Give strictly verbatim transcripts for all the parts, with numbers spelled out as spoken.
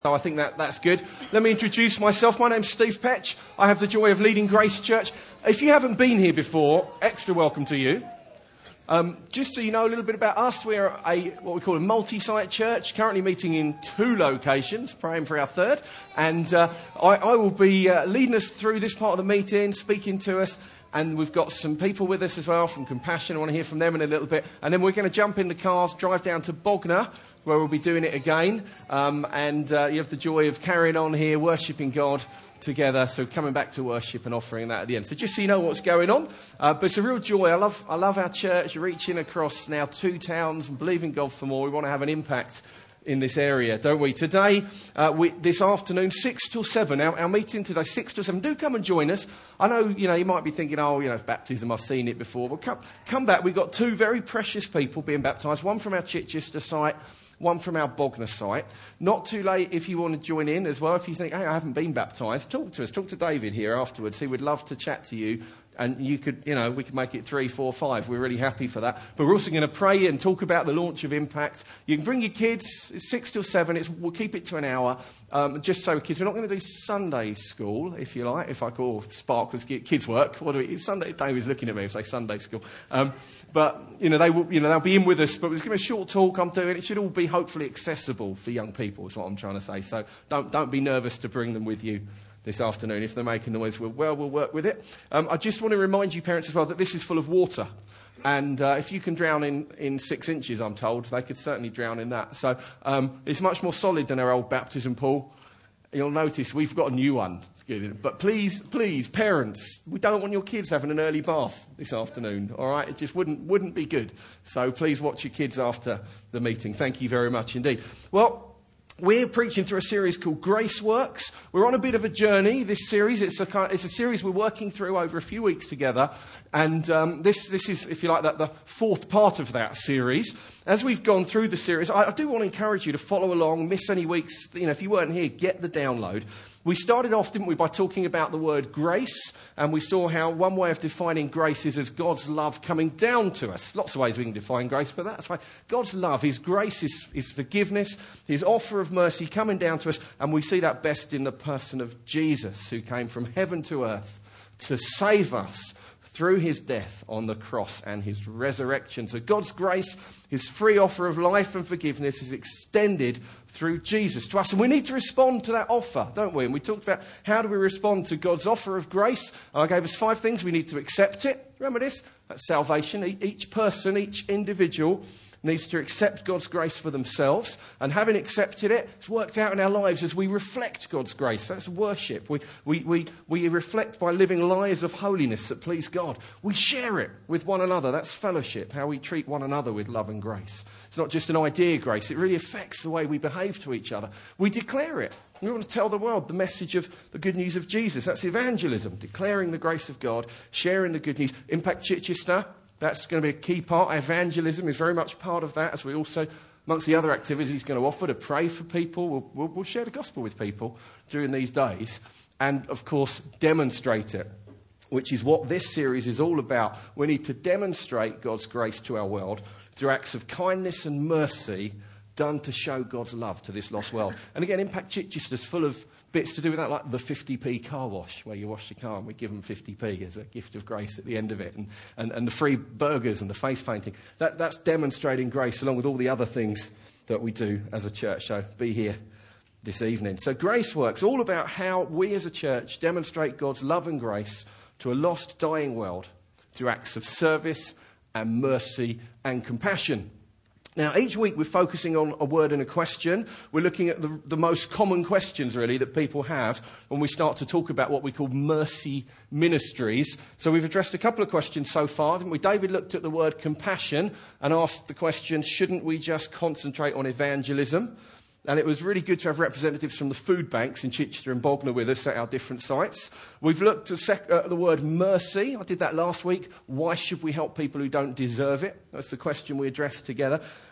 So I think that that's good. Let me introduce myself. My name's Steve Petch. I have the joy of leading Grace Church. If you haven't been here before, extra welcome to you. Um, just so you know a little bit about us, we're a what we call a multi-site church, currently meeting in two locations, praying for our third. And uh, I, I will be uh, leading us through this part of the meeting, speaking to us. And we've got some people with us as well from Compassion. I want to hear from them in a little bit. And then we're going to jump in the cars, drive down to Bognor, where we'll be doing it again. Um, and uh, you have the joy of carrying on here, worshipping God together. So coming back to worship and offering that at the end. So just so you know what's going on. Uh, but it's a real joy. I love, I love our church reaching across now two towns and believing God for more. We want to have an impact in this area, don't we? Today, uh, we, this afternoon, six till seven, our, our meeting today, six till seven. Do come and join us. I know, you know, you might be thinking, oh, you know, it's baptism, I've seen it before. But come, come back. We've got two very precious people being baptised, one from our Chichester site, one from our Bognor site. Not too late if you want to join in as well. If you think, hey, I haven't been baptised, talk to us. Talk to David here afterwards. He would love to chat to you. And you could, you know, we could make it three, four, five. We're really happy for that. But we're also going to pray and talk about the launch of Impact. You can bring your kids. It's six till seven. It's, we'll keep it to an hour. Um, just so kids, we're not going to do Sunday school, if you like. If I call Spark was kids work, what do we? It's Sunday. David's looking at me and say Sunday school. Um, but you know, they will, you know, they'll be in with us. But it's going to be a short talk. I'm doing. It should all be hopefully accessible for young people. Is what I'm trying to say. So don't don't be nervous to bring them with you this afternoon. If they make a noise, we'll, well, we'll work with it. Um, I just want to remind you, parents, as well, that this is full of water. And uh, if you can drown in, in six inches, I'm told, they could certainly drown in that. So um, it's much more solid than our old baptism pool. You'll notice we've got a new one. But please, please, parents, we don't want your kids having an early bath this afternoon, all right? It just wouldn't wouldn't be good. So please watch your kids after the meeting. Thank you very much indeed. Well, we're preaching through a series called Grace Works. We're on a bit of a journey, this series. It's a, it's a series we're working through over a few weeks together. And um, this, this is, if you like, that the fourth part of that series. As we've gone through the series, I, I do want to encourage you to follow along, miss any weeks. You know, if you weren't here, get the download. We started off, didn't we, by talking about the word grace, and we saw how one way of defining grace is as God's love coming down to us. Lots of ways we can define grace, but that's why God's love, His grace, is His forgiveness, His offer of mercy coming down to us, and we see that best in the person of Jesus, who came from heaven to earth to save us through His death on the cross and His resurrection. So God's grace, His free offer of life and forgiveness, is extended through Jesus to us. And we need to respond to that offer, don't we? And we talked about how do we respond to God's offer of grace. I gave us five things. We need to accept it. Remember this? That's salvation. Each person, each individual needs to accept God's grace for themselves. And having accepted it, it's worked out in our lives as we reflect God's grace. That's worship. We, we, we, we reflect by living lives of holiness that please God. We share it with one another. That's fellowship, how we treat one another with love and grace. It's not just an idea grace. It really affects the way we behave to each other. We declare it. We want to tell the world the message of the good news of Jesus. That's evangelism, declaring the grace of God, sharing the good news. Impact Chichester, that's going to be a key part. Evangelism is very much part of that, as we also, amongst the other activities he's going to offer, to pray for people. We'll, we'll, we'll share the gospel with people during these days. And, of course, demonstrate it, which is what this series is all about. We need to demonstrate God's grace to our world through acts of kindness and mercy done to show God's love to this lost world. And again, Impact Chichester's full of bits to do with that, like the fifty p car wash, where you wash your car and we give them fifty p as a gift of grace at the end of it, and, and, and the free burgers and the face painting. That, that's demonstrating grace along with all the other things that we do as a church. So be here this evening. So Grace Works, all about how we as a church demonstrate God's love and grace to a lost, dying world through acts of service and mercy and compassion. Now, each week we're focusing on a word and a question. We're looking at the, the most common questions, really, that people have when we start to talk about what we call mercy ministries. So we've addressed a couple of questions so far, haven't we? David looked at the word compassion and asked the question, shouldn't we just concentrate on evangelism? And it was really good to have representatives from the food banks in Chichester and Bognor with us at our different sites. We've looked at sec- uh, the word mercy. I did that last week. Why should we help people who don't deserve it? That's the question we addressed together.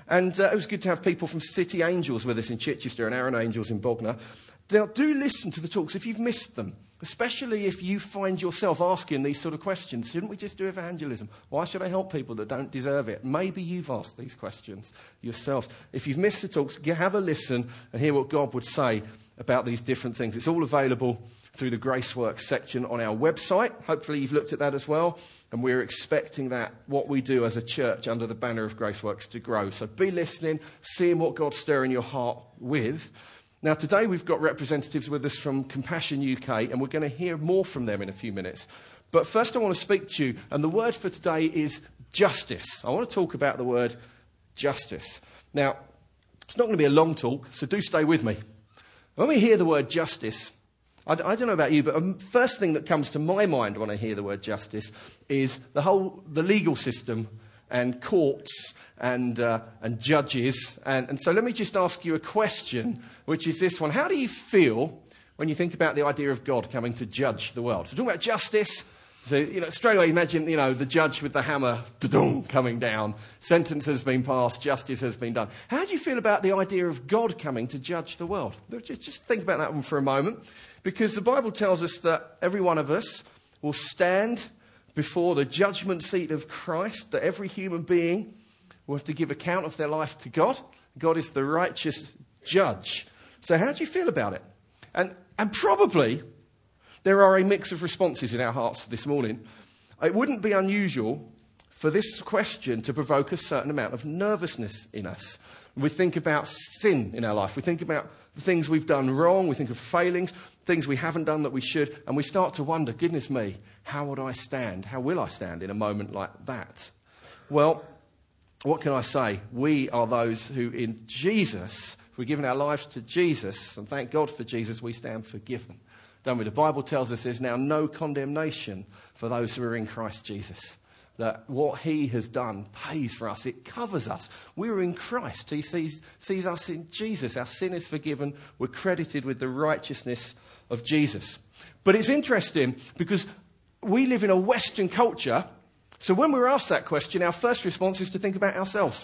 And uh, it was good to have people from City Angels with us in Chichester and Aaron Angels in Bognor. Now, do listen to the talks if you've missed them, especially if you find yourself asking these sort of questions. Shouldn't we just do evangelism? Why should I help people that don't deserve it? Maybe you've asked these questions yourself. If you've missed the talks, have a listen and hear what God would say about these different things. It's all available through the Graceworks section on our website. Hopefully you've looked at that as well. And we're expecting that, what we do as a church under the banner of Graceworks, to grow. So be listening, seeing what God's stirring your heart with. Now, today we've got representatives with us from Compassion U K, and we're going to hear more from them in a few minutes. But first I want to speak to you, and the word for today is justice. I want to talk about the word justice. Now, it's not going to be a long talk, so do stay with me. When we hear the word justice, I, I don't know about you, but the first thing that comes to my mind when I hear the word justice is the whole, the legal system and courts and uh, and judges. And, and so let me just ask you a question, which is this one. How do you feel when you think about the idea of God coming to judge the world? So talking about justice, so, you know, straight away imagine, you know, the judge with the hammer, da-dum, coming down. Sentence has been passed, justice has been done. How do you feel about the idea of God coming to judge the world? Just, just think about that one for a moment, because the Bible tells us that every one of us will stand before the judgment seat of Christ, that every human being will have to give account of their life to God. God is the righteous judge. So how do you feel about it? And and probably there are a mix of responses in our hearts this morning. It wouldn't be unusual for this question to provoke a certain amount of nervousness in us. We think about sin in our life. We think about the things we've done wrong. We think of failings, things we haven't done that we should. And we start to wonder, goodness me, how would I stand? How will I stand in a moment like that? Well, what can I say? We are those who in Jesus, if we've given our lives to Jesus, and thank God for Jesus, we stand forgiven. Don't we? The Bible tells us there's now no condemnation for those who are in Christ Jesus. That what he has done pays for us. It covers us. We're in Christ. He sees, sees us in Jesus. Our sin is forgiven. We're credited with the righteousness of Jesus. But it's interesting because we live in a Western culture. So when we're asked that question, our first response is to think about ourselves.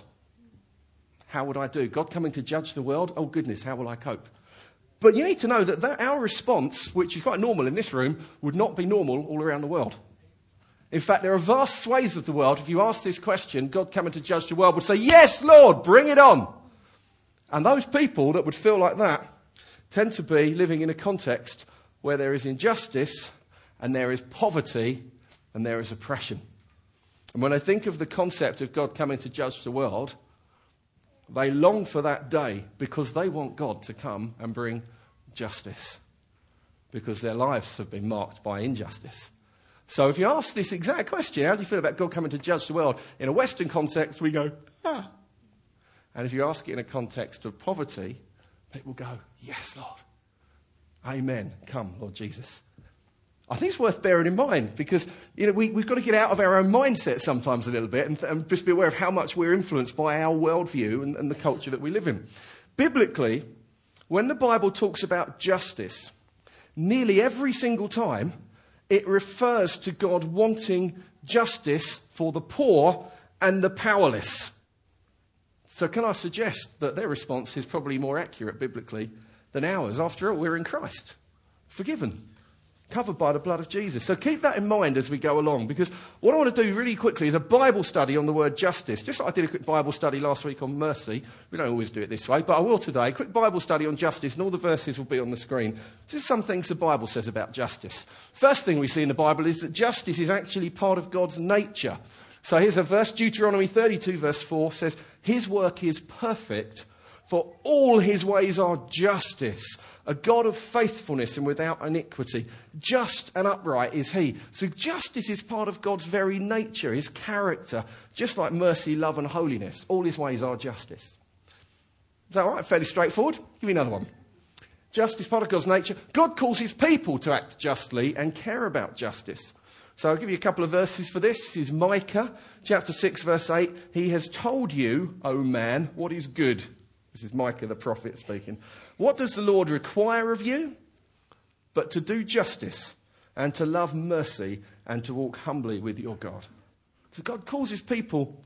How would I do? God coming to judge the world? Oh goodness, how will I cope? But you need to know that, that our response, which is quite normal in this room, would not be normal all around the world. In fact, there are vast swathes of the world, if you ask this question, God coming to judge the world, would say, yes, Lord, bring it on. And those people that would feel like that tend to be living in a context where there is injustice and there is poverty and there is oppression. And when I think of the concept of God coming to judge the world, they long for that day because they want God to come and bring justice, because their lives have been marked by injustice. So if you ask this exact question, how do you feel about God coming to judge the world? In a Western context, we go, ah. And if you ask it in a context of poverty, people go, yes, Lord. Amen. Come, Lord Jesus. I think it's worth bearing in mind because, you know, we, we've got to get out of our own mindset sometimes a little bit and, and just be aware of how much we're influenced by our worldview and, and the culture that we live in. Biblically, when the Bible talks about justice, nearly every single time, it refers to God wanting justice for the poor and the powerless. So can I suggest that their response is probably more accurate biblically than ours? After all, we're in Christ, forgiven, covered by the blood of Jesus. So keep that in mind as we go along, because what I want to do really quickly is a Bible study on the word justice. Just like I did a quick Bible study last week on mercy. We don't always do it this way, but I will today. A quick Bible study on justice, and all the verses will be on the screen. Just some things the Bible says about justice. First thing we see in the Bible is that justice is actually part of God's nature. So here's a verse, Deuteronomy thirty-two verse four says, his work is perfect, for all his ways are justice, a God of faithfulness and without iniquity. Just and upright is he. So justice is part of God's very nature, his character, just like mercy, love and holiness. All his ways are justice. Is that all right? Fairly straightforward. Give me another one. Justice, part of God's nature. God calls his people to act justly and care about justice. So I'll give you a couple of verses for this. This is Micah chapter six verse eight. He has told you, O man, what is good. This is Micah the prophet speaking. What does the Lord require of you? But to do justice and to love mercy and to walk humbly with your God. So God calls his people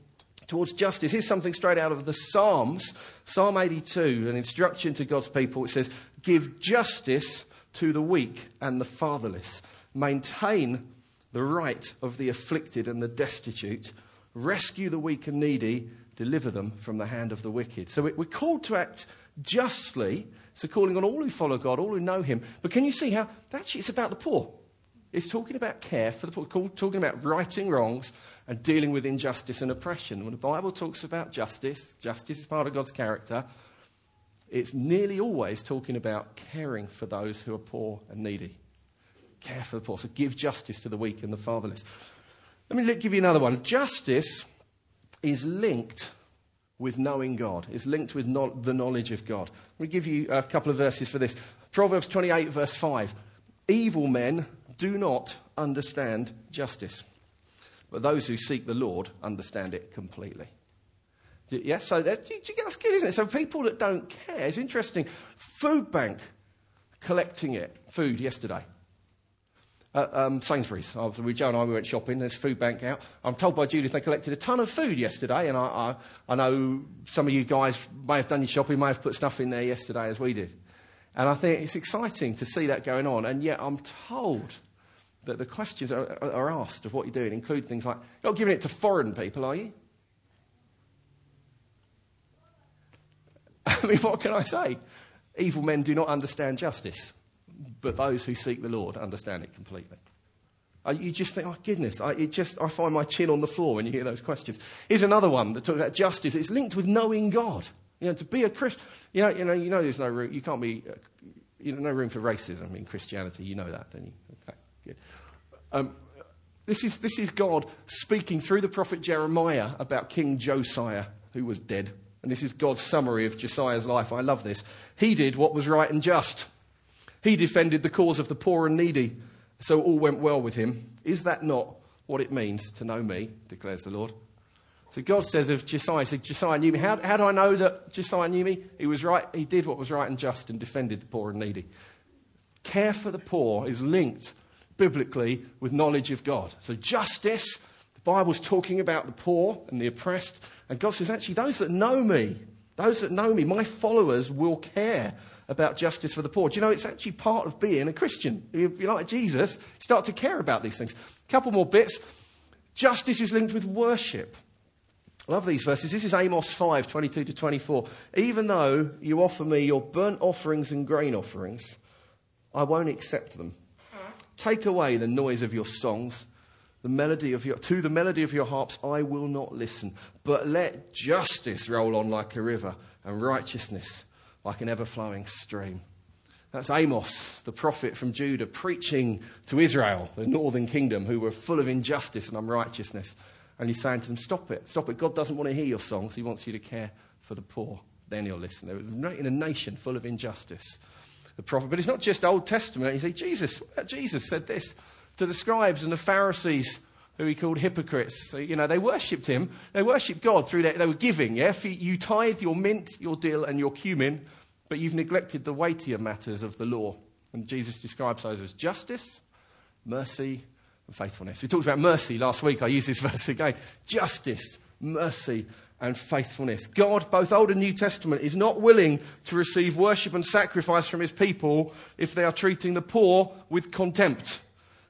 towards justice. Here's something straight out of the Psalms. Psalm eighty-two, an instruction to God's people. It says, give justice to the weak and the fatherless. Maintain the right of the afflicted and the destitute. Rescue the weak and needy. Deliver them from the hand of the wicked. So we're called to act justly. It's a calling on all who follow God, all who know him. But can you see how actually it's about the poor? It's talking about care for the poor, talking about righting wrongs and dealing with injustice and oppression. When the Bible talks about justice, justice is part of God's character, it's nearly always talking about caring for those who are poor and needy. Care for the poor. So give justice to the weak and the fatherless. Let me give you another one. Justice is linked with knowing God. It's linked with no- the knowledge of God. Let me give you a couple of verses for this. Proverbs twenty-eight, verse five. Evil men do not understand justice, but those who seek the Lord understand it completely. Yes, so that's, that's good, isn't it? So people that don't care, it's interesting. Food bank collecting it, food yesterday. Uh, um, Sainsbury's. I was, we, Joe and I we went shopping. There's food bank out. I'm told by Judith they collected a ton of food yesterday, and I, I, I know some of you guys may have done your shopping, may have put stuff in there yesterday as we did. And I think it's exciting to see that going on. And yet I'm told that the questions are, are asked of what you're doing include things like, you're not giving it to foreign people, are you? I mean, what can I say? Evil men do not understand justice, but those who seek the Lord understand it completely. Uh, you just think, oh, goodness, I, it just, I find my chin on the floor when you hear those questions. Here's another one that talks about justice. It's linked with knowing God. You know, to be a Christian, you know, you know, you know, there's no room, you can't be, uh, you know, no room for racism in Christianity. You know that, don't you? Okay, good. Um, this is, this is God speaking through the prophet Jeremiah about King Josiah, who was dead. And this is God's summary of Josiah's life. I love this. He did what was right and just. He defended the cause of the poor and needy, so all went well with him. Is that not what it means to know me, declares the Lord? So God says of Josiah, he said, Josiah knew me. How, how do I know that Josiah knew me? He was right. He did what was right and just and defended the poor and needy. Care for the poor is linked biblically with knowledge of God. So justice, the Bible's talking about the poor and the oppressed. And God says, actually, those that know me, those that know me, my followers will care about justice for the poor. Do you know, it's actually part of being a Christian. If you're like Jesus, you start to care about these things. A couple more bits. Justice is linked with worship. I love these verses. This is Amos five, twenty-two to twenty-four. Even though you offer me your burnt offerings and grain offerings, I won't accept them. Take away the noise of your songs, the melody of your, to the melody of your harps, I will not listen. But let justice roll on like a river and righteousness like an ever-flowing stream. That's Amos, the prophet from Judah, preaching to Israel, the northern kingdom, who were full of injustice and unrighteousness. And he's saying to them, stop it, stop it. God doesn't want to hear your songs. He wants you to care for the poor. Then he'll listen. There was in a nation full of injustice. The prophet, but it's not just Old Testament. You see, Jesus, Jesus said this to the scribes and the Pharisees, who he called hypocrites. So, you know, they worshipped him. They worshipped God through that. They were giving, yeah? You tithe your mint, your dill, and your cumin, but you've neglected the weightier matters of the law. And Jesus describes those as justice, mercy, and faithfulness. We talked about mercy last week. I used this verse again. Justice, mercy, and faithfulness. God, both Old and New Testament, is not willing to receive worship and sacrifice from his people if they are treating the poor with contempt.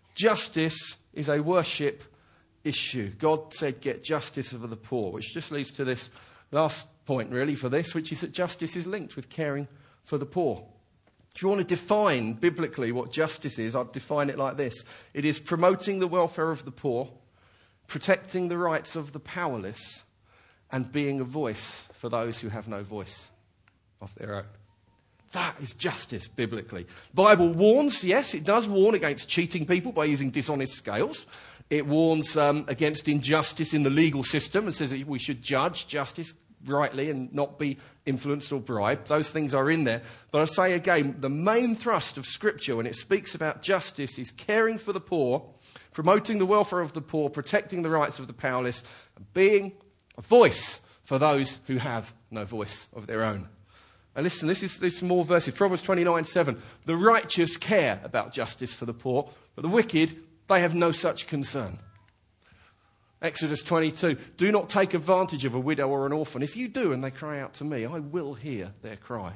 Justice is a worship issue. God said, get justice for the poor, which just leads to this last point, really, for this, which is that justice is linked with caring for the poor. If you want to define biblically what justice is, I'd define it like this. It is promoting the welfare of the poor, protecting the rights of the powerless, and being a voice for those who have no voice of their own. That is justice, biblically. The Bible warns, yes, it does warn against cheating people by using dishonest scales. It warns um, against injustice in the legal system and says that we should judge justice rightly and not be influenced or bribed. Those things are in there. But I say again, the main thrust of Scripture when it speaks about justice is caring for the poor, promoting the welfare of the poor, protecting the rights of the powerless, and being a voice for those who have no voice of their own. And listen, this is, this is more verses. Proverbs twenty-nine seven. The righteous care about justice for the poor, but the wicked, they have no such concern. Exodus twenty-two, do not take advantage of a widow or an orphan. If you do and they cry out to me, I will hear their cry.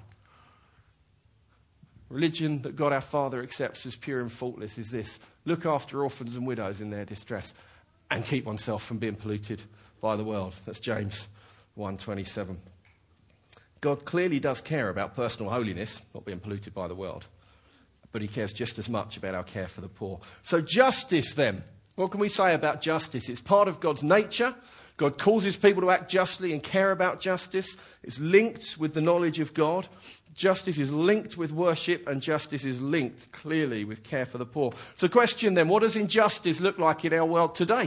Religion that God our Father accepts as pure and faultless is this: look after orphans and widows in their distress and keep oneself from being polluted by the world. That's James one twenty-seven. God clearly does care about personal holiness, not being polluted by the world, but he cares just as much about our care for the poor. So justice then. What can we say about justice? It's part of God's nature. God causes people to act justly and care about justice. It's linked with the knowledge of God. Justice is linked with worship, and justice is linked clearly with care for the poor. So question then, what does injustice look like in our world today?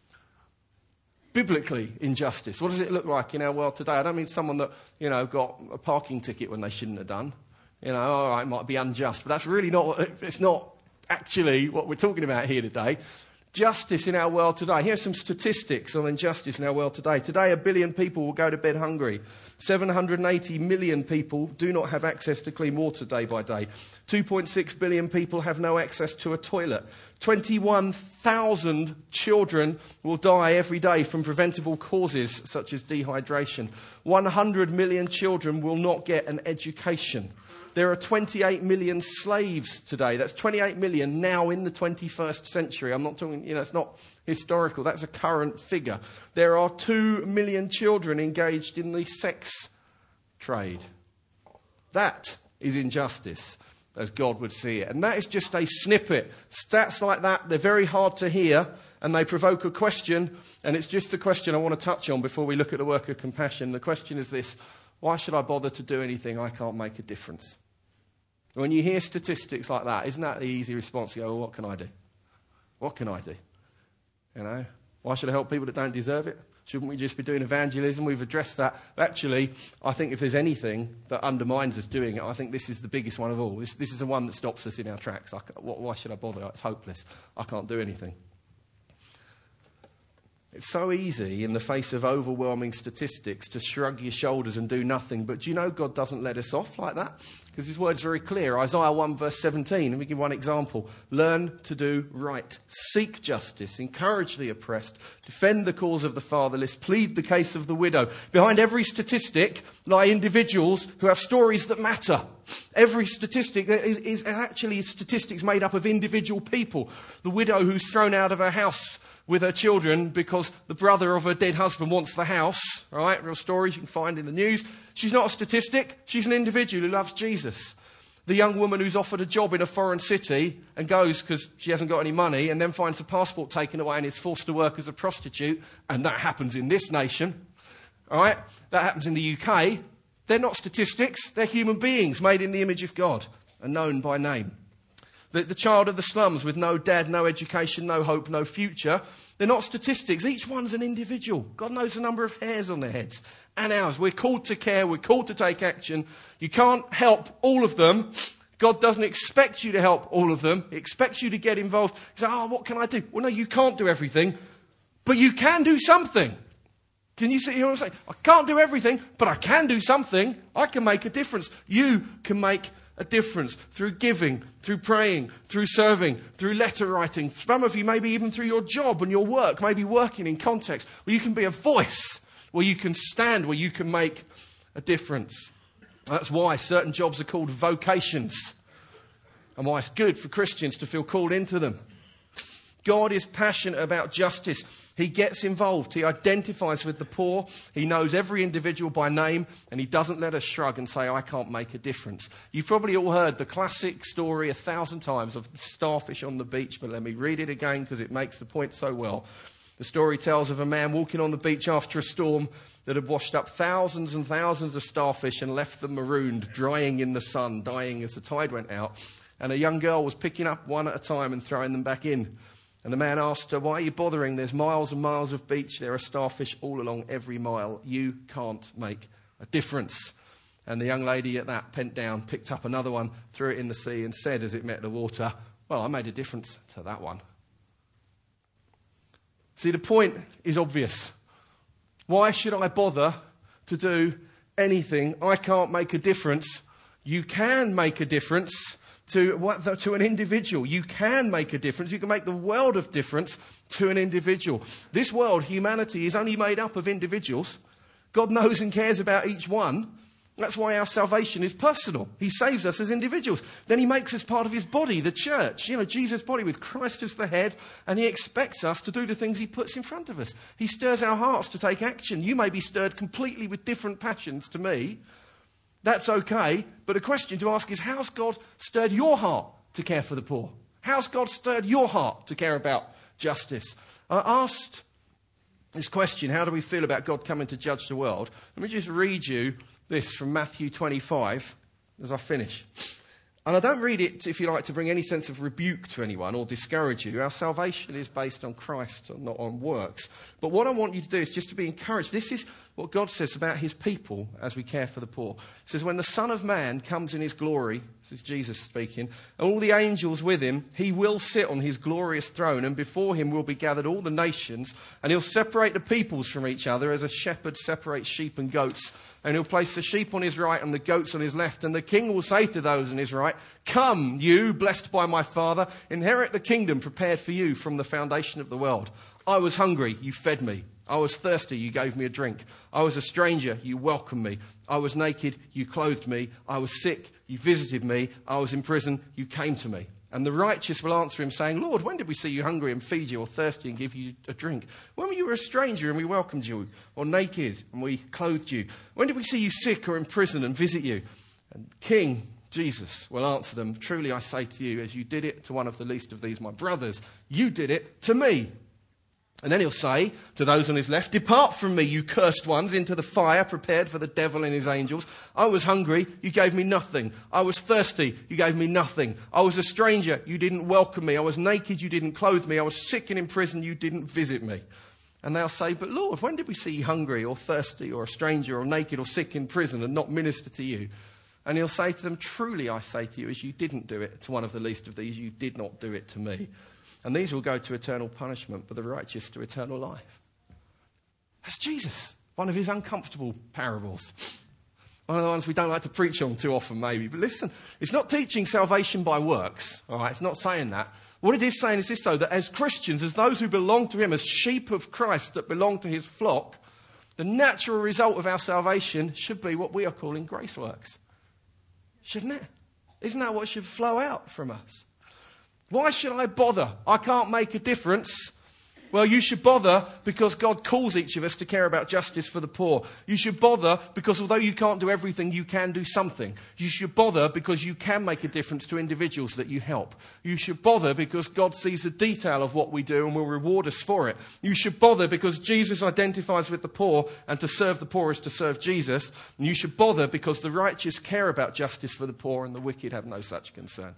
Biblically, injustice. What does it look like in our world today? I don't mean someone that, you know, got a parking ticket when they shouldn't have done. You know, all right, it might be unjust, but that's really not, it's not actually what we're talking about here today. Justice in our world today. Here's some statistics on injustice in our world today. Today, a billion people will go to bed hungry. seven hundred eighty million people do not have access to clean water day by day. two point six billion people have no access to a toilet. twenty-one thousand children will die every day from preventable causes such as dehydration. one hundred million children will not get an education. There are twenty-eight million slaves today. That's twenty-eight million now in the twenty-first century. I'm not talking, you know, it's not historical. That's a current figure. There are two million children engaged in the sex trade. That is injustice, as God would see it. And that is just a snippet. Stats like that, they're very hard to hear, and they provoke a question. And it's just the question I want to touch on before we look at the work of compassion. The question is this: why should I bother to do anything I can't make a difference? When you hear statistics like that, isn't that the easy response? You go, well, what can I do? What can I do? You know, why should I help people that don't deserve it? Shouldn't we just be doing evangelism? We've addressed that. Actually, I think if there's anything that undermines us doing it, I think this is the biggest one of all. This, this is the one that stops us in our tracks. I, why should I bother? It's hopeless. I can't do anything. It's so easy in the face of overwhelming statistics to shrug your shoulders and do nothing. But do you know God doesn't let us off like that? Because his word's very clear. Isaiah one verse seventeen, let me give one example. Learn to do right. Seek justice. Encourage the oppressed. Defend the cause of the fatherless. Plead the case of the widow. Behind every statistic lie individuals who have stories that matter. Every statistic is, is actually statistics made up of individual people. The widow who's thrown out of her house with her children because the brother of her dead husband wants the house. All right, real stories you can find in the news. She's not a statistic. She's an individual who loves Jesus. The young woman who's offered a job in a foreign city and goes because she hasn't got any money and then finds the passport taken away and is forced to work as a prostitute. And that happens in this nation. All right, that happens in the U K. They're not statistics. They're human beings made in the image of God and known by name. The, the child of the slums with no dad, no education, no hope, no future. They're not statistics. Each one's an individual. God knows the number of hairs on their heads and ours. We're called to care. We're called to take action. You can't help all of them. God doesn't expect you to help all of them. He expects you to get involved. You say, oh, what can I do? Well, no, you can't do everything, but you can do something. Can you see? You know what I'm saying? I can't do everything, but I can do something. I can make a difference. You can make a difference through giving, through praying, through serving, through letter writing. Some of you maybe even through your job and your work, maybe working in context where you can be a voice, where you can stand, where you can make a difference. That's why certain jobs are called vocations and why it's good for Christians to feel called into them. God is passionate about justice. He gets involved. He identifies with the poor. He knows every individual by name, and he doesn't let us shrug and say, I can't make a difference. You've probably all heard the classic story a thousand times of the starfish on the beach, but let me read it again because it makes the point so well. The story tells of a man walking on the beach after a storm that had washed up thousands and thousands of starfish and left them marooned, drying in the sun, dying as the tide went out. And a young girl was picking up one at a time and throwing them back in. And the man asked her, why are you bothering? There's miles and miles of beach. There are starfish all along every mile. You can't make a difference. And the young lady at that bent down, picked up another one, threw it in the sea and said as it met the water, well, I made a difference to that one. See, the point is obvious. Why should I bother to do anything? I can't make a difference. You can make a difference. to, what, to an individual. You can make a difference. You can make the world of difference to an individual. This world, humanity, is only made up of individuals. God knows and cares about each one. That's why our salvation is personal. He saves us as individuals. Then he makes us part of his body, the church. You know, Jesus' body with Christ as the head. And he expects us to do the things he puts in front of us. He stirs our hearts to take action. You may be stirred completely with different passions to me. That's okay. But the question to ask is, how's God stirred your heart to care for the poor? How's God stirred your heart to care about justice? I asked this question, how do we feel about God coming to judge the world? Let me just read you this from Matthew twenty-five as I finish. And I don't read it, if you like, to bring any sense of rebuke to anyone or discourage you. Our salvation is based on Christ and not on works. But what I want you to do is just to be encouraged. This is what God says about his people as we care for the poor. It says, when the Son of Man comes in his glory, this is Jesus speaking, and all the angels with him, he will sit on his glorious throne, and before him will be gathered all the nations, and he'll separate the peoples from each other as a shepherd separates sheep and goats. And he'll place the sheep on his right and the goats on his left. And the king will say to those on his right, come, you, blessed by my Father, inherit the kingdom prepared for you from the foundation of the world. I was hungry, you fed me. I was thirsty, you gave me a drink. I was a stranger, you welcomed me. I was naked, you clothed me. I was sick, you visited me. I was in prison, you came to me. And the righteous will answer him, saying, Lord, when did we see you hungry and feed you, or thirsty and give you a drink? When you were a stranger and we welcomed you, or naked and we clothed you? When did we see you sick or in prison and visit you? And King Jesus will answer them, truly I say to you, as you did it to one of the least of these my brothers, you did it to me. And then he'll say to those on his left, depart from me, you cursed ones, into the fire prepared for the devil and his angels. I was hungry, you gave me nothing. I was thirsty, you gave me nothing. I was a stranger, you didn't welcome me. I was naked, you didn't clothe me. I was sick and in prison, you didn't visit me. And they'll say, but Lord, when did we see you hungry or thirsty or a stranger or naked or sick in prison and not minister to you? And he'll say to them, truly I say to you, as you didn't do it to one of the least of these, you did not do it to me. And these will go to eternal punishment, but the righteous to eternal life. That's Jesus, one of his uncomfortable parables. One of the ones we don't like to preach on too often, maybe. But listen, it's not teaching salvation by works. All right, it's not saying that. What it is saying is this, though, that as Christians, as those who belong to him, as sheep of Christ that belong to his flock, the natural result of our salvation should be what we are calling grace works. Shouldn't it? Isn't that what should flow out from us? Why should I bother? I can't make a difference. Well, you should bother because God calls each of us to care about justice for the poor. You should bother because although you can't do everything, you can do something. You should bother because you can make a difference to individuals that you help. You should bother because God sees the detail of what we do and will reward us for it. You should bother because Jesus identifies with the poor, and to serve the poor is to serve Jesus. And you should bother because the righteous care about justice for the poor and the wicked have no such concern.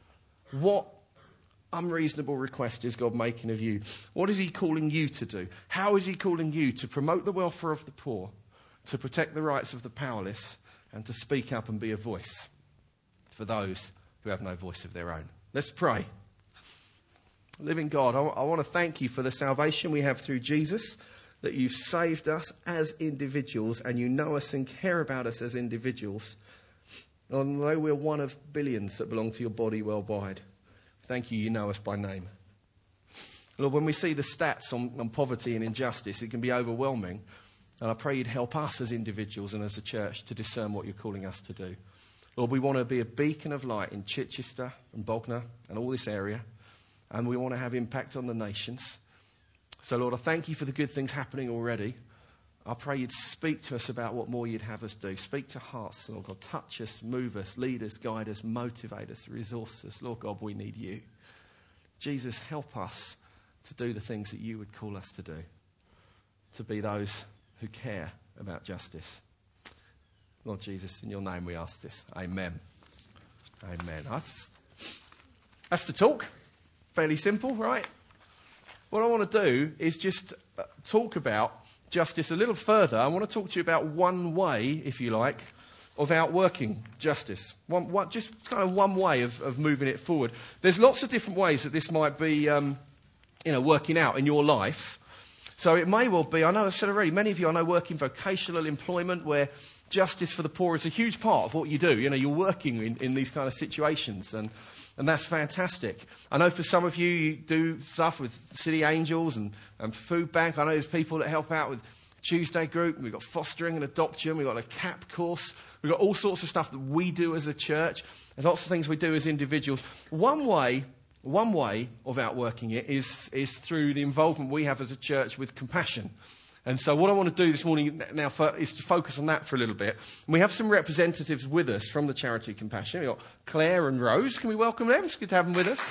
What unreasonable request is God making of you? What is he calling you to do? How is he calling you to promote the welfare of the poor, to protect the rights of the powerless, and to speak up and be a voice for those who have no voice of their own? Let's pray. Living God, I, I want to thank you for the salvation we have through Jesus, that you've saved us as individuals and you know us and care about us as individuals. Although we're one of billions that belong to your body worldwide, thank you, you know us by name. Lord, when we see the stats on, on poverty and injustice, it can be overwhelming. And I pray you'd help us as individuals and as a church to discern what you're calling us to do. Lord, we want to be a beacon of light in Chichester and Bognor and all this area. And we want to have impact on the nations. So, Lord, I thank you for the good things happening already. I pray you'd speak to us about what more you'd have us do. Speak to hearts, Lord God. Touch us, move us, lead us, guide us, motivate us, resource us. Lord God, we need you. Jesus, help us to do the things that you would call us to do. To be those who care about justice. Lord Jesus, in your name we ask this. Amen. Amen. That's, that's the talk. Fairly simple, right? What I want to do is just talk about justice a little further. I want to talk to you about one way, if you like, of outworking justice. One, one, just kind of one way of, of moving it forward. There's lots of different ways that this might be, um, you know, working out in your life. So it may well be, I know I've said already, many of you I know work in vocational employment where justice for the poor is a huge part of what you do. You know, you're working in, in these kind of situations, and, and that's fantastic. I know for some of you, you do stuff with City Angels and, and Food Bank. I know there's people that help out with Tuesday Group. We've got fostering and adoption. We've got a C A P course. We've got all sorts of stuff that we do as a church. There's lots of things we do as individuals. One way, one way of outworking it is, is through the involvement we have as a church with Compassion. And so what I want to do this morning now for, is to focus on that for a little bit. And we have some representatives with us from the charity Compassion. We've got Claire and Rose. Can we welcome them? It's good to have them with us.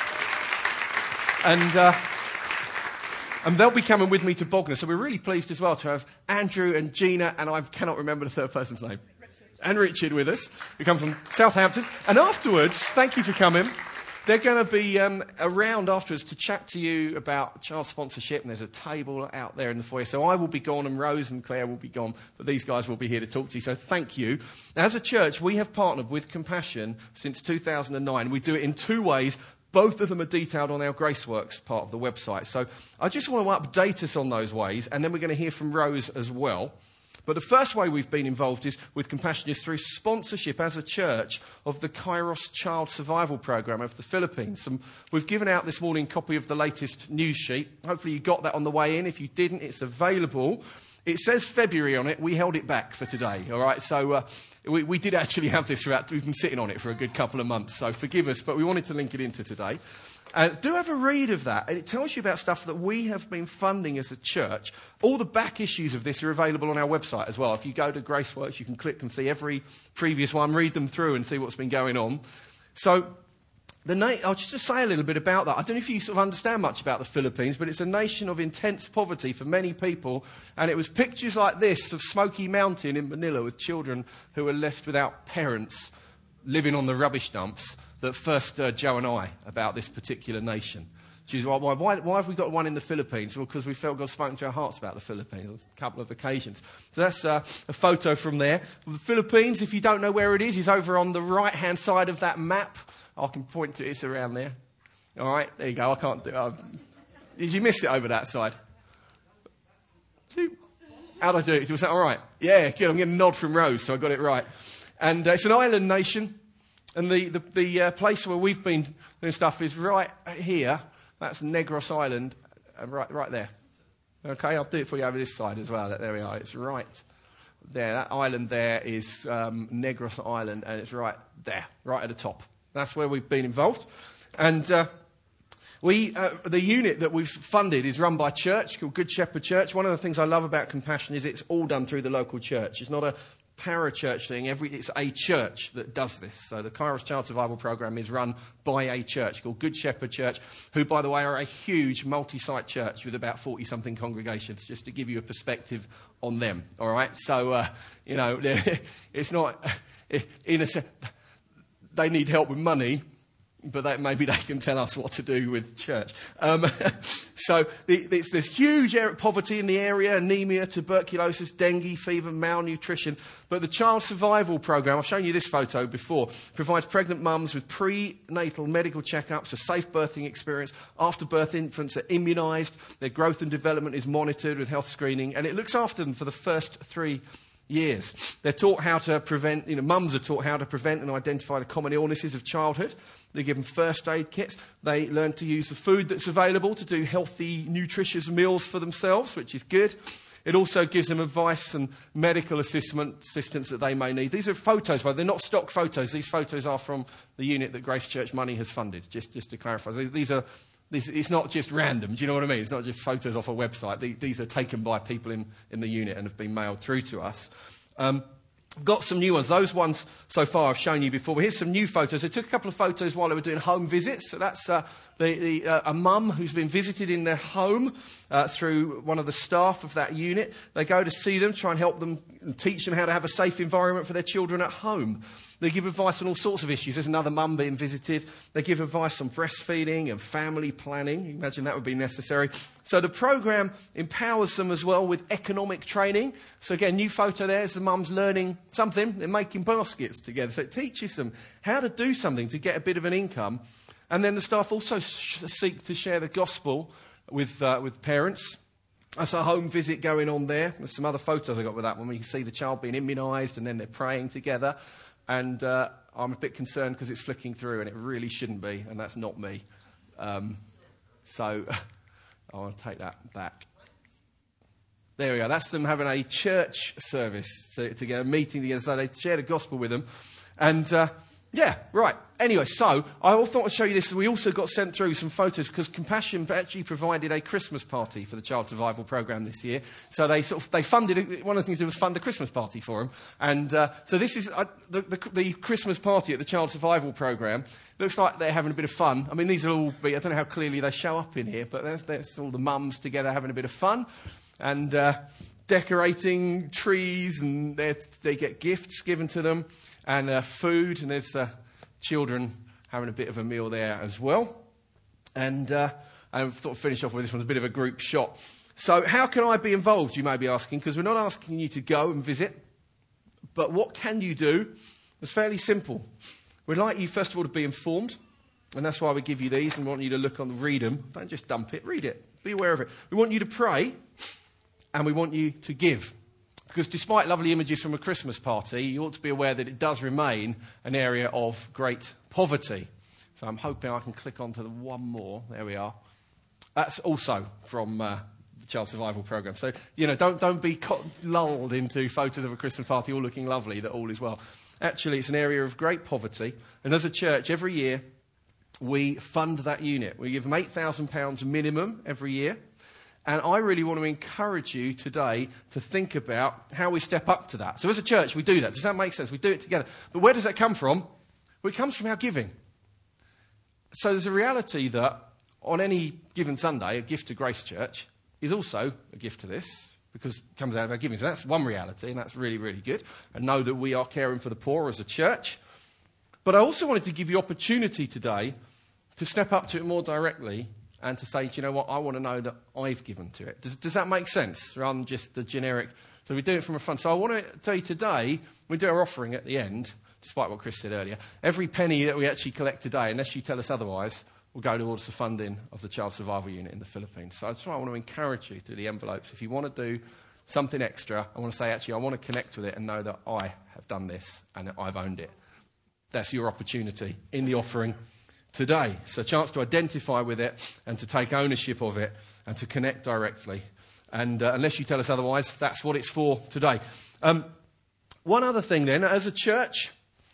And, uh, and they'll be coming with me to Bognor. So we're really pleased as well to have Andrew and Gina, and I cannot remember the third person's name. And Richard with us, who come from Southampton. And afterwards, thank you for coming. They're going to be um, around afterwards to chat to you about child sponsorship, and there's a table out there in the foyer. So I will be gone, and Rose and Claire will be gone, but these guys will be here to talk to you. So thank you. As a church, we have partnered with Compassion since two thousand nine. We do it in two ways. Both of them are detailed on our Graceworks part of the website. So I just want to update us on those ways, and then we're going to hear from Rose as well. But the first way we've been involved is with Compassion is through sponsorship as a church of the Kairos Child Survival Programme of the Philippines. And we've given out this morning a copy of the latest news sheet. Hopefully you got that on the way in. If you didn't, it's available. It says February on it. We held it back for today, all right? So uh, we, we did actually have this throughout. We've been sitting on it for a good couple of months, so forgive us, but we wanted to link it into today. Uh, do have a read of that, and it tells you about stuff that we have been funding as a church. All the back issues of this are available on our website as well. If you go to Graceworks, you can click and see every previous one, read them through and see what's been going on. So the na- I'll just say a little bit about that. I don't know if you sort of understand much about the Philippines, but it's a nation of intense poverty for many people, and it was pictures like this of Smoky Mountain in Manila with children who were left without parents living on the rubbish dumps that first stirred Joe and I about this particular nation. She's why, why, why have we got one in the Philippines? Well, because we felt God spoke to our hearts about the Philippines on a couple of occasions. So that's uh, a photo from there. Well, the Philippines, if you don't know where it is, is over on the right-hand side of that map. I can point to it. It's around there. All right, there you go. I can't do it. Uh, did you miss it over that side? How'd I do it? Was that all right? Yeah, good. I'm getting a nod from Rose, so I got it right. And uh, it's an island nation. And the, the, the uh, place where we've been doing stuff is right here. That's Negros Island, uh, right, right there. Okay, I'll do it for you over this side as well. There we are. It's right there. That island there is um, Negros Island, and it's right there, right at the top. That's where we've been involved. And uh, we, uh, the unit that we've funded is run by a church called Good Shepherd Church. One of the things I love about Compassion is it's all done through the local church. It's not a para-church thing. Every, it's a church that does this. So the Kairos Child Survival Programme is run by a church called Good Shepherd Church, who, by the way, are a huge multi-site church with about forty-something congregations, just to give you a perspective on them, all right? So, uh, you know, it's not, in a sense, they need help with money, but that, maybe they can tell us what to do with church. Um, so the, there's this huge poverty in the area, anemia, tuberculosis, dengue, fever, malnutrition. But the Child Survival Programme, I've shown you this photo before, provides pregnant mums with prenatal medical checkups, a safe birthing experience. After birth, infants are immunised. Their growth and development is monitored with health screening. And it looks after them for the first three years. They're taught how to prevent, you know, mums are taught how to prevent and identify the common illnesses of childhood. They give them first aid kits. They learn to use the food that's available to do healthy, nutritious meals for themselves, which is good. It also gives them advice and medical assistance, assistance that they may need. These are photos, but they're not stock photos. These photos are from the unit that Grace Church Money has funded, just, just to clarify. These are, these, it's not just random, do you know what I mean? It's not just photos off a website. These, these are taken by people in, in the unit and have been mailed through to us. Um, Got some new ones. Those ones so far I've shown you before. But here's some new photos. I took a couple of photos while they were doing home visits. So that's uh, the, the, uh, a mum who's been visited in their home uh, through one of the staff of that unit. They go to see them, try and help them and teach them how to have a safe environment for their children at home. They give advice on all sorts of issues. There's another mum being visited. They give advice on breastfeeding and family planning. You imagine that would be necessary. So the programme empowers them as well with economic training. So again, new photo there is the mum's learning something. They're making baskets together. So it teaches them how to do something to get a bit of an income. And then the staff also sh- seek to share the gospel with, uh, with parents. That's a home visit going on there. There's some other photos I got with that one where you can see the child being immunised and then they're praying together. And uh, I'm a bit concerned because it's flicking through and it really shouldn't be, and that's not me. Um, so I want to take that back. There we are. That's them having a church service to, to get a meeting together. So they share the gospel with them. And, uh, yeah, right. Anyway, so I thought I'd show you this. We also got sent through some photos because Compassion actually provided a Christmas party for the Child Survival Programme this year. So they sort of, they funded, it, one of the things they did was fund a Christmas party for them. And uh, so this is uh, the, the, the Christmas party at the Child Survival Programme. Looks like they're having a bit of fun. I mean, these are all, I don't know how clearly they show up in here, but there's, there's all the mums together having a bit of fun. And uh, decorating trees, and they get gifts given to them, and uh, food, and there's uh, children having a bit of a meal there as well. And uh, I thought I'd finish off with this one, a bit of a group shot. So how can I be involved, you may be asking, because we're not asking you to go and visit, but what can you do? It's fairly simple. We'd like you, first of all, to be informed, and that's why we give you these, and we want you to look on, read them. Don't just dump it, read it. Be aware of it. We want you to pray. And we want you to give. Because despite lovely images from a Christmas party, you ought to be aware that it does remain an area of great poverty. So I'm hoping I can click onto the one more. There we are. That's also from uh, the Child Survival Programme. So, you know, don't, don't be co- lulled into photos of a Christmas party all looking lovely, that all is well. Actually, it's an area of great poverty. And as a church, every year, we fund that unit. We give them eight thousand pounds minimum every year. And I really want to encourage you today to think about how we step up to that. So as a church, we do that. Does that make sense? We do it together. But where does that come from? Well, it comes from our giving. So there's a reality that on any given Sunday, a gift to Grace Church is also a gift to this, because it comes out of our giving. So that's one reality, and that's really, really good. And know that we are caring for the poor as a church. But I also wanted to give you opportunity today to step up to it more directly and to say, do you know what, I want to know that I've given to it. Does, does that make sense? Rather than just the generic. So we do it from a front. So I want to tell you today, we do our offering at the end, despite what Chris said earlier. Every penny that we actually collect today, unless you tell us otherwise, will go towards the funding of the Child Survival Unit in the Philippines. So that's why I want to encourage you through the envelopes. If you want to do something extra, I want to say, actually, I want to connect with it and know that I have done this and that I've owned it. That's your opportunity in the offering today. So a chance to identify with it and to take ownership of it and to connect directly. And uh, unless you tell us otherwise, that's what it's for today. Um, one other thing then, as a church,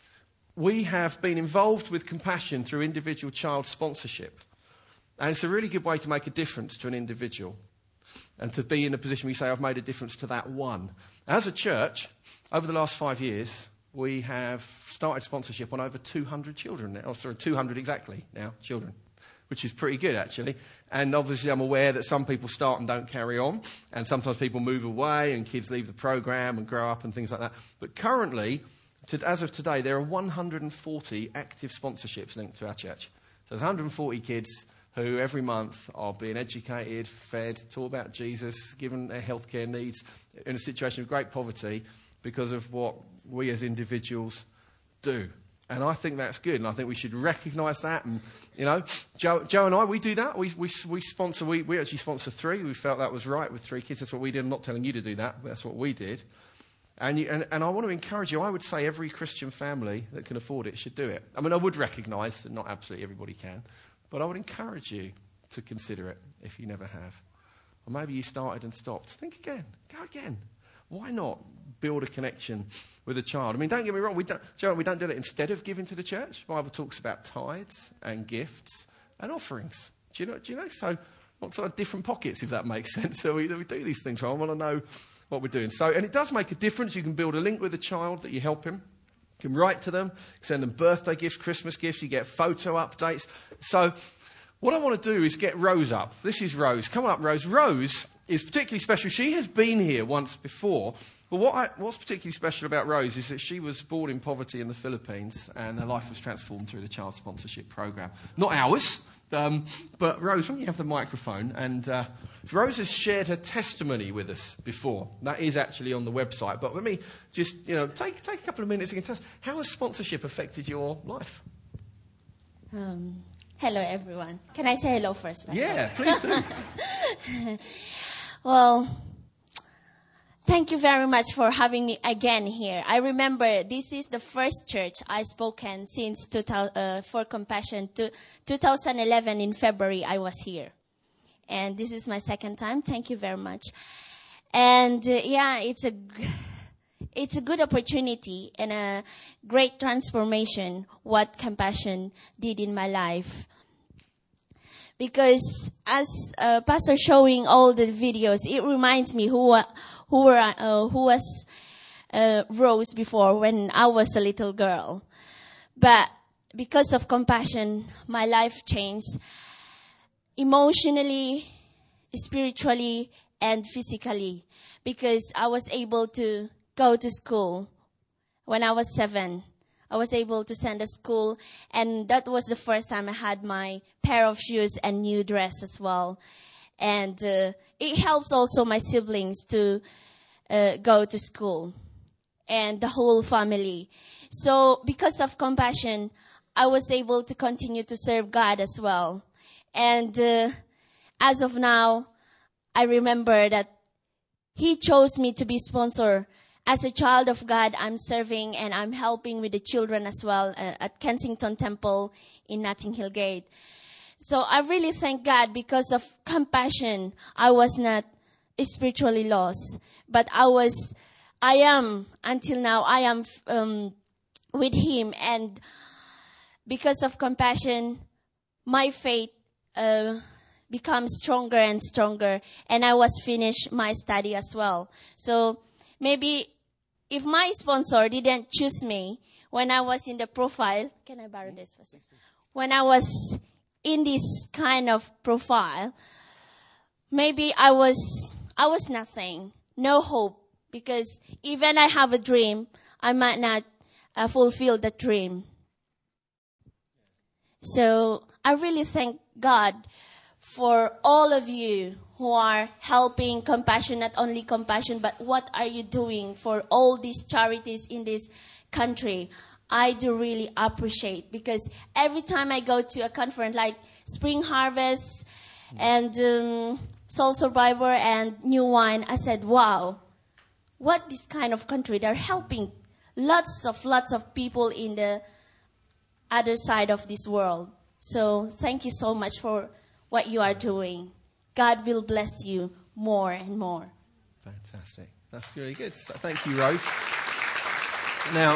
we have been involved with Compassion through individual child sponsorship. And it's a really good way to make a difference to an individual and to be in a position where you say, I've made a difference to that one. As a church, over the last five years, we have started sponsorship on over two hundred children now. Oh, sorry, two hundred exactly now, children, which is pretty good, actually. And obviously I'm aware that some people start and don't carry on, and sometimes people move away and kids leave the programme and grow up and things like that. But currently, to, as of today, there are one hundred forty active sponsorships linked to our church. So there's one hundred forty kids who every month are being educated, fed, taught about Jesus, given their healthcare needs in a situation of great poverty because of what we as individuals do. And I think that's good, and I think we should recognise that. And, you know, Joe, Joe and I, we do that. We we, we sponsor, we, we actually sponsor three. We felt that was right with three kids. That's what we did. I'm not telling you to do that, but that's what we did. And, you, and, and I want to encourage you. I would say every Christian family that can afford it should do it. I mean, I would recognise that not absolutely everybody can, but I would encourage you to consider it if you never have. Or maybe you started and stopped. Think again. Go again. Why not build a connection with a child? I mean, don't get me wrong, we don't, Joe, we don't do it instead of giving to the church. The Bible talks about tithes and gifts and offerings. Do you know? Do you know? So, lots of different pockets, if that makes sense. So we, we do these things. So I want to know what we're doing. So, and it does make a difference. You can build a link with a child that you help him. You can write to them, send them birthday gifts, Christmas gifts. You get photo updates. So, what I want to do is get Rose up. This is Rose. Come on up, Rose. Rose is particularly special. She has been here once before. But what I, what's particularly special about Rose is that she was born in poverty in the Philippines and her life was transformed through the child sponsorship program. Not ours, um, but Rose, why don't you have the microphone? And uh, Rose has shared her testimony with us before. That is actually on the website. But let me just, you know, take, take a couple of minutes and tell us, how has sponsorship affected your life? Um, hello, everyone. Can I say hello first, Pastor? Yeah, please do. Well, thank you very much for having me again here. I remember this is the first church I spoken since two thousand, uh, for Compassion. To, twenty eleven in February, I was here. And this is my second time. Thank you very much. And uh, yeah, it's a, it's a good opportunity and a great transformation what Compassion did in my life. Because as uh, Pastor showing all the videos, it reminds me who who were uh, who was uh, Rose before when I was a little girl. But because of Compassion, my life changed emotionally, spiritually, and physically. Because I was able to go to school when I was seven. I was able to send to school, and that was the first time I had my pair of shoes and new dress as well. And uh, it helps also my siblings to uh, go to school and the whole family. So because of Compassion, I was able to continue to serve God as well. And uh, as of now, I remember that He chose me to be sponsor. As a child of God, I'm serving and I'm helping with the children as well uh, at Kensington Temple in Notting Hill Gate. So I really thank God because of Compassion. I was not spiritually lost, but I was, I am, until now, I am um, with Him. And because of Compassion, my faith uh, becomes stronger and stronger. And I was finished my study as well. So maybe if my sponsor didn't choose me when I was in the profile, can I borrow this? When I was in this kind of profile, maybe I was, I was nothing, no hope, because even I have a dream, I might not uh, fulfill the dream. So I really thank God for all of you who are helping Compassion, not only Compassion, but what are you doing for all these charities in this country? I do really appreciate, because every time I go to a conference like Spring Harvest and um, Soul Survivor and New Wine, I said, wow, what this kind of country? They're helping lots of, lots of people in the other side of this world. So thank you so much for what you are doing. God will bless you more and more. Fantastic. That's really good. So thank you, Rose. Now,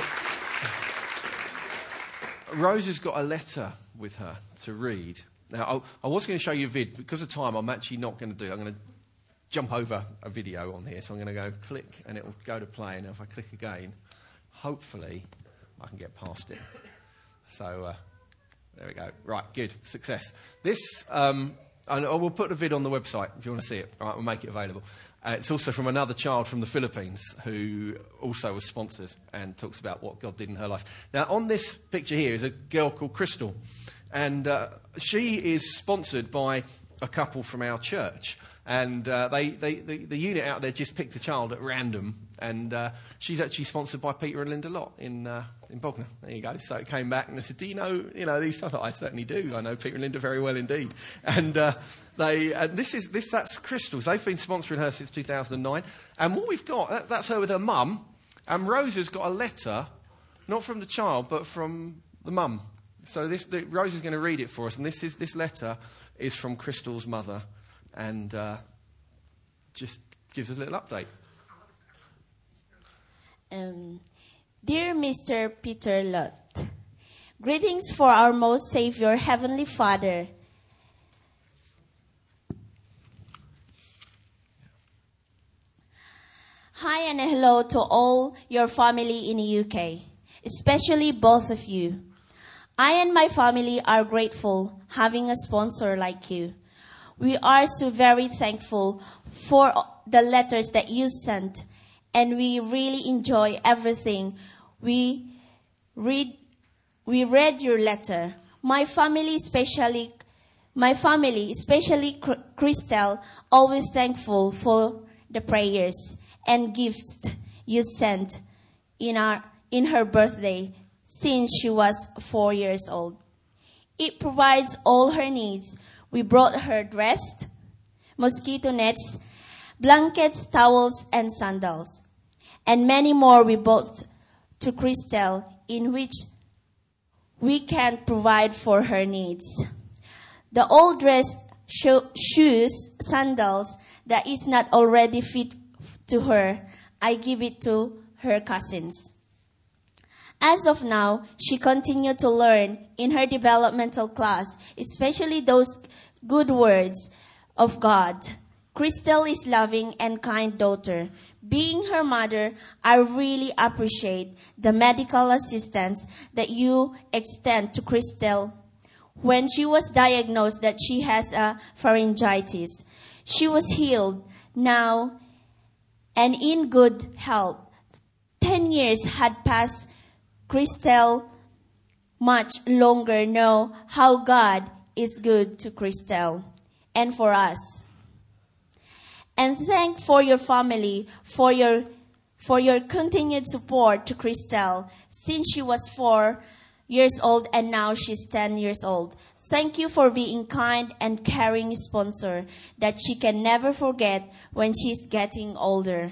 Rose has got a letter with her to read. Now, I, I was going to show you a vid. Because of time, I'm actually not going to do it. I'm going to jump over a video on here. So I'm going to go click, and it will go to play. And if I click again, hopefully I can get past it. So uh, there we go. Right, good. Success. This... Um, And I will put the vid on the website if you want to see it. All right, we'll make it available. Uh, it's also from another child from the Philippines who also was sponsored and talks about what God did in her life. Now, on this picture here is a girl called Crystal. And uh, she is sponsored by a couple from our church. And uh, they, they, the, the unit out there just picked a child at random. And uh, she's actually sponsored by Peter and Linda Lott in uh, in Bognor. There you go. So it came back and they said, do you know, you know these stuff? I certainly do. I know Peter and Linda very well indeed. And uh, they and this is this that's Crystal's. They've been sponsoring her since two thousand nine. And what we've got, that, that's her with her mum. And Rose has got a letter, not from the child, but from the mum. So this the, Rose is going to read it for us. And this is this letter is from Crystal's mother. And uh, just gives us a little update. Um, Dear Mister Peter Lott, greetings for our most Savior, Heavenly Father. Hi and hello to all your family in the U K, especially both of you. I and my family are grateful having a sponsor like you. We are so very thankful for the letters that you sent, and we really enjoy everything. We read, we read your letter. My family, especially, my family, especially Crystal, always thankful for the prayers and gifts you sent in our in her birthday since she was four years old. It provides all her needs. We brought her dress, mosquito nets, blankets, towels, and sandals. And many more we bought to Christelle, in which we can provide for her needs. The old dress, sho- shoes, sandals that is not already fit to her, I give it to her cousins. As of now, she continued to learn in her developmental class, especially those good words of God. Christelle is loving and kind daughter. Being her mother, I really appreciate the medical assistance that you extend to Christelle. When she was diagnosed that she has a pharyngitis, she was healed now and in good health. Ten years had passed. Christelle much longer know how God is good to Christelle and for us. And thank for your family for your for your continued support to Christelle since she was four years old and now she's ten years old. Thank you for being kind and caring sponsor that she can never forget when she's getting older.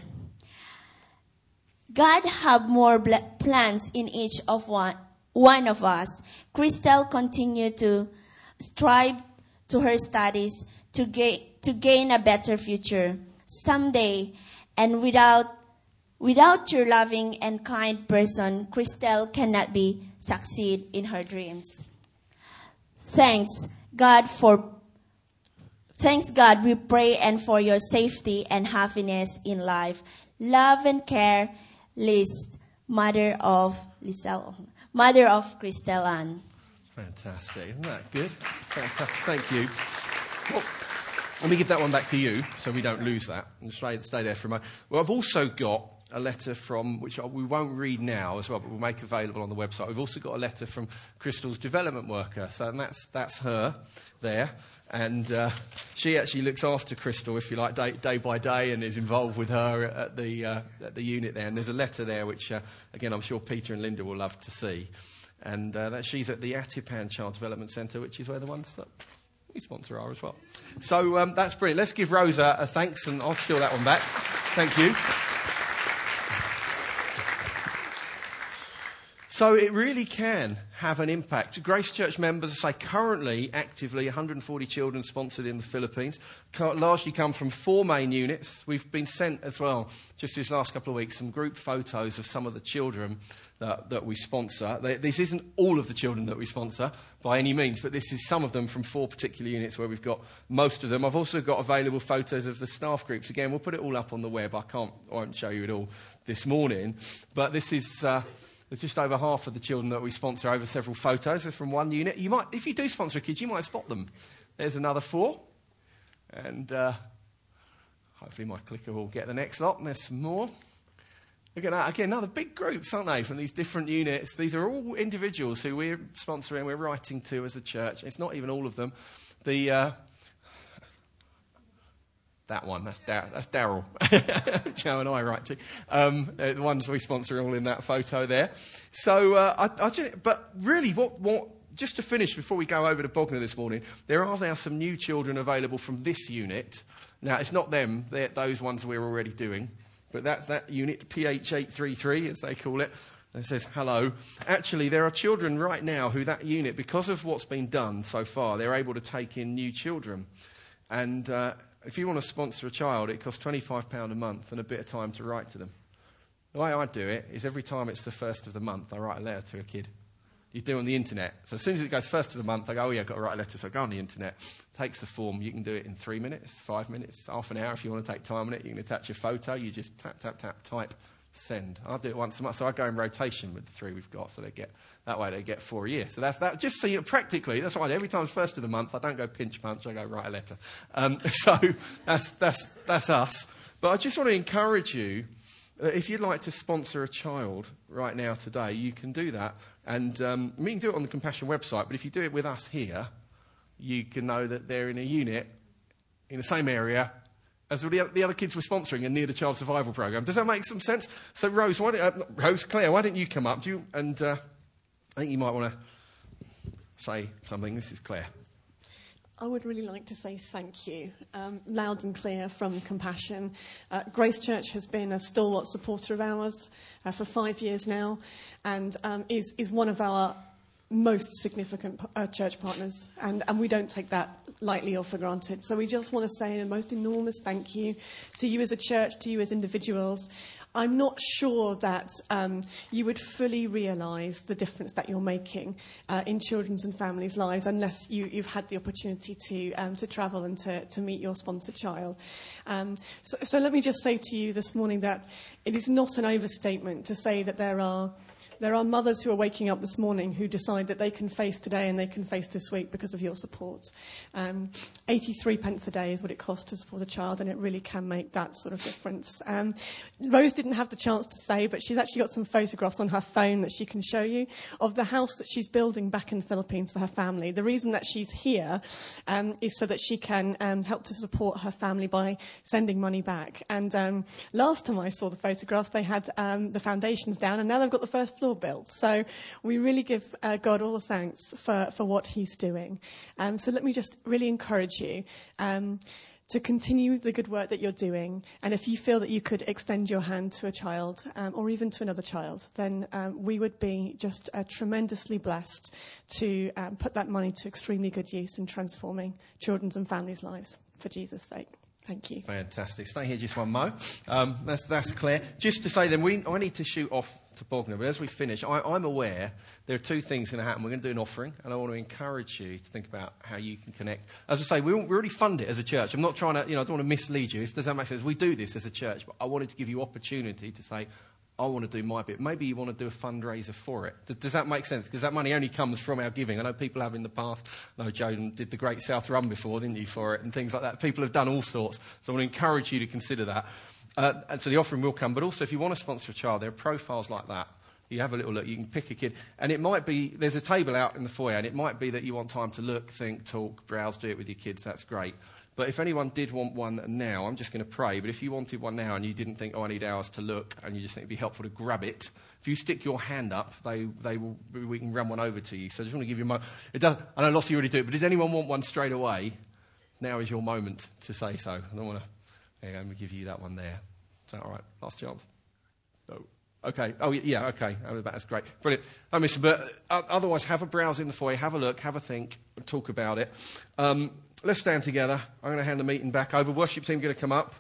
God have more bl- plans in each of one, one of us. Christelle continued to strive to her studies to, ga- to gain a better future someday. And without, without your loving and kind person, Christelle cannot be succeed in her dreams. Thanks God for, thanks God we pray and for your safety and happiness in life. Love and care, Liz, mother of Lisel, mother of Christelle Ann. Fantastic, isn't that good? Fantastic, thank you. Well, let me give that one back to you so we don't lose that. And stay, stay there for a moment. Well, I've also got a letter from, which we won't read now as well, but we'll make available on the website. We've also got a letter from Crystal's development worker. So and that's that's her there. And uh, she actually looks after Crystal, if you like, day, day by day and is involved with her at the uh, at the unit there. And there's a letter there which, uh, again, I'm sure Peter and Linda will love to see. And uh, that she's at the Atipan Child Development Centre, which is where the ones that we sponsor are as well. So um, that's brilliant. Let's give Rosa a thanks, and I'll steal that one back. Thank you. So it really can have an impact. Grace Church members, I say, currently, actively, one hundred forty children sponsored in the Philippines, largely come from four main units. We've been sent as well, just this last couple of weeks, some group photos of some of the children that, that we sponsor. They, this isn't all of the children that we sponsor by any means, but this is some of them from four particular units where we've got most of them. I've also got available photos of the staff groups. Again, we'll put it all up on the web. I can't, I won't show you it all this morning, but this is... Uh, There's just over half of the children that we sponsor over several photos. They're from one unit. You might, if you do sponsor kids, you might spot them. There's another four. And uh, hopefully my clicker will get the next lot. And there's some more. Look at that. Again, another big groups, aren't they, from these different units. These are all individuals who we're sponsoring, we're writing to as a church. It's not even all of them. The... Uh, That one, that's Dar- that's Daryl, Joe and I write to. Um, uh, the ones we sponsor are all in that photo there. So, uh, I, I just, but really, what, what, just to finish before we go over to Bognor this morning, there are now some new children available from this unit. Now, it's not them; they're those ones we're already doing, but that's that unit, P H eight thirty-three, as they call it. That says hello. Actually, there are children right now who that unit, because of what's been done so far, they're able to take in new children, and. Uh, If you want to sponsor a child, it costs twenty-five pounds a month and a bit of time to write to them. The way I do it is every time it's the first of the month, I write a letter to a kid. You do it on the internet. So as soon as it goes first of the month, I go, oh, yeah, I've got to write a letter. So I go on the internet, takes the form. You can do it in three minutes, five minutes, half an hour. If you want to take time on it, you can attach your photo. You just tap, tap, tap, type, send. I'll do it once a month. So I go in rotation with the three we've got. So they get that way they get four a year. So that's that. Just so you know, practically, that's what I do. Every time it's first of the month, I don't go pinch punch. I go write a letter. Um, so that's that's that's us. But I just want to encourage you. Uh, if you'd like to sponsor a child right now today, you can do that. And um, we can do it on the Compassion website. But if you do it with us here, you can know that they're in a unit in the same area as the, the other kids we're sponsoring and near the Child Survival Programme. Does that make some sense? So Rose, why don't, uh, Rose, Claire, why don't you come up? Do you, and uh, I think you might want to say something. This is Claire. I would really like to say thank you, um, loud and clear from Compassion. Uh, Grace Church has been a stalwart supporter of ours uh, for five years now, and um, is, is one of our most significant uh, church partners, and, and we don't take that lightly or for granted. So we just want to say a most enormous thank you to you as a church, to you as individuals. I'm not sure that um, you would fully realise the difference that you're making uh, in children's and families' lives unless you, you've had the opportunity to um, to travel and to, to meet your sponsored child. Um, so, so let me just say to you this morning that it is not an overstatement to say that there are There are mothers who are waking up this morning who decide that they can face today and they can face this week because of your support. Um, eighty-three pence a day is what it costs to support a child, and it really can make that sort of difference. Um, Rose didn't have the chance to say, but she's actually got some photographs on her phone that she can show you of the house that she's building back in the Philippines for her family. The reason that she's here um, is so that she can um, help to support her family by sending money back. And um, last time I saw the photographs, they had um, the foundations down, and now they've got the first floor built. So we really give uh, God all the thanks for, for what he's doing. Um, so let me just really encourage you um, to continue the good work that you're doing. And if you feel that you could extend your hand to a child um, or even to another child, then um, we would be just uh, tremendously blessed to um, put that money to extremely good use in transforming children's and families' lives for Jesus' sake. Thank you. Fantastic. Stay here just one mo. Um, that's, that's clear. Just to say then, we, I need to shoot off to Bognor, but as we finish, I, I'm aware there are two things going to happen. We're going to do an offering, and I want to encourage you to think about how you can connect. As I say, we, we already fund it as a church. I'm not trying to, you know, I don't want to mislead you. If does that make sense? We do this as a church, but I wanted to give you opportunity to say, I want to do my bit. Maybe you want to do a fundraiser for it. Does, does that make sense? Because that money only comes from our giving. I know people have in the past. I know Joe did the Great South Run before, didn't you, for it, and things like that. People have done all sorts. So I want to encourage you to consider that. Uh, and so the offering will come. But also, if you want to sponsor a child, there are profiles like that. You have a little look. You can pick a kid. And it might be, there's a table out in the foyer, and it might be that you want time to look, think, talk, browse, do it with your kids. That's great. But if anyone did want one now, I'm just going to pray. But if you wanted one now and you didn't think, oh, I need hours to look, and you just think it'd be helpful to grab it, if you stick your hand up, they they will. We can run one over to you. So I just want to give you a moment. It does, I know lots of you already do it, but did anyone want one straight away? Now is your moment to say so. I don't want to. There you go, I'm going to give you that one there. Is that all right? Last chance. No. Okay. Oh, yeah, okay. That's great. Brilliant. I miss you, but otherwise, have a browse in the foyer, have a look, have a think, and talk about it. Um, let's stand together. I'm going to hand the meeting back over. Worship team going to come up.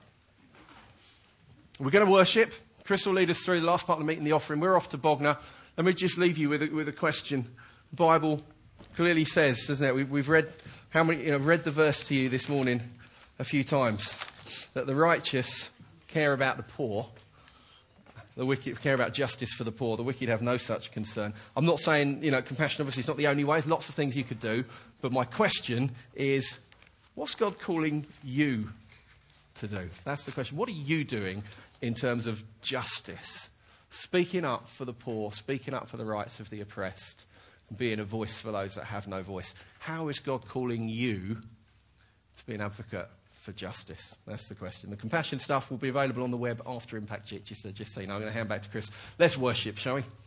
We're going to worship. Chris will lead us through the last part of the meeting, the offering. We're off to Bognor. Let me just leave you with a, with a question. The Bible clearly says, doesn't it? We, we've read how many, you know, read the verse to you this morning a few times, that the righteous care about the poor. The wicked care about justice for the poor. The wicked have no such concern. I'm not saying, you know, compassion obviously is not the only way. There's lots of things you could do. But my question is, what's God calling you to do? That's the question. What are you doing in terms of justice? Speaking up for the poor, speaking up for the rights of the oppressed, and being a voice for those that have no voice. How is God calling you to be an advocate for justice? That's the question. The compassion stuff will be available on the web after Impact Church, just so you know. I'm going to hand back to Chris. Let's worship, shall we?